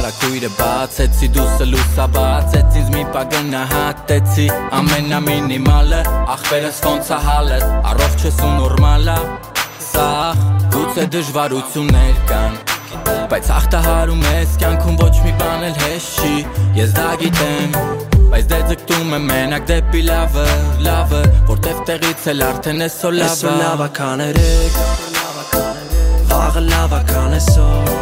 հարակույրը բացեցի Դուսը լուսաբացեց ինձ մի պա գնահատեցի Ամենամինիմալը ախպերս ոնց է հալդ Առողջ ես ու նորմալ է Սաղ գուցե դժվարություններ կան Բայց ախտահարում ես կյանքում ոչ մի բան էլ հեշտ չի Ես դա գիտեմ Բայց դե ձգտում եմ մենակ դեպի լավը Որտև տեղից էլ արդեն էսօր լավը Էսօր լավական երեք Վաղը լավական էսօր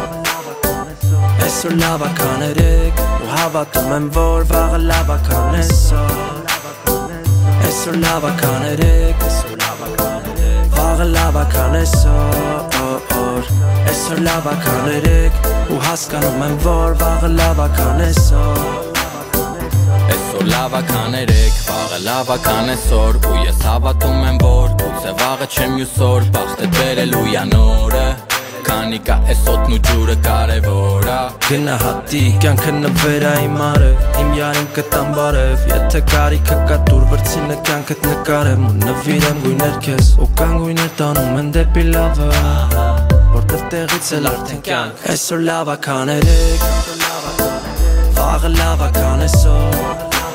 Էսօր լավական երեք Ու հավատում եմ որ վաղը լավական էսօր Էսօր լավական երեք Վաղը լավական էսօր Էսօր լավական երեք Ու հասկանում եմ որ վաղը լավական էսօր Այսօր լավական երեք, վաղը լավական էսօր Ու ես հավատում եմ որ գուցե վաղը չեմ յուսոր Բախտդ բերելու յանորը Քանի կա էս օդն ու ջուրը կարևոր է Գնահատի կյանքը նվերա իմ արև Իմ յարին կտամ բարև Եթե կարիքը կա դուր վրցինը կյանքդ նկարեմ Ու նվիրեմ գույներ քեզ Ու կան գույներ տանում են դեպի լավը Որտև տեղից էլ արդեն կյանք Այսօր լավական երեք Վաղը լավական էսօր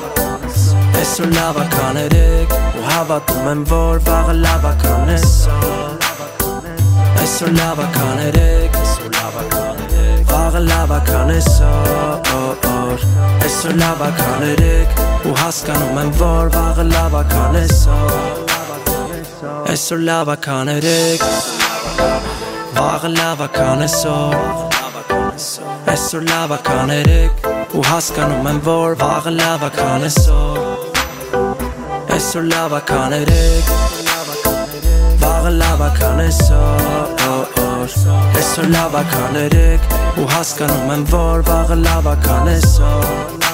Այսօր լավական երեք Ու հավատում եմ որ վաղը լավական էսօր Այսօր լավական երեք Վաղը լավական էսօր Այսօր լավական երեք Ու հասկանում եմ որ վաղը լավական էսօր Այսօր լավական երեք Վաղը լավական էսօր Այսօր լավական երեք Ու հասկանում եմ որ վաղը լավական էսօր Այսօր լավական երեք Վաղը լավական էսօր Այսօր լավական երեք Ու հասկանում եմ որ վաղը լավական էսօր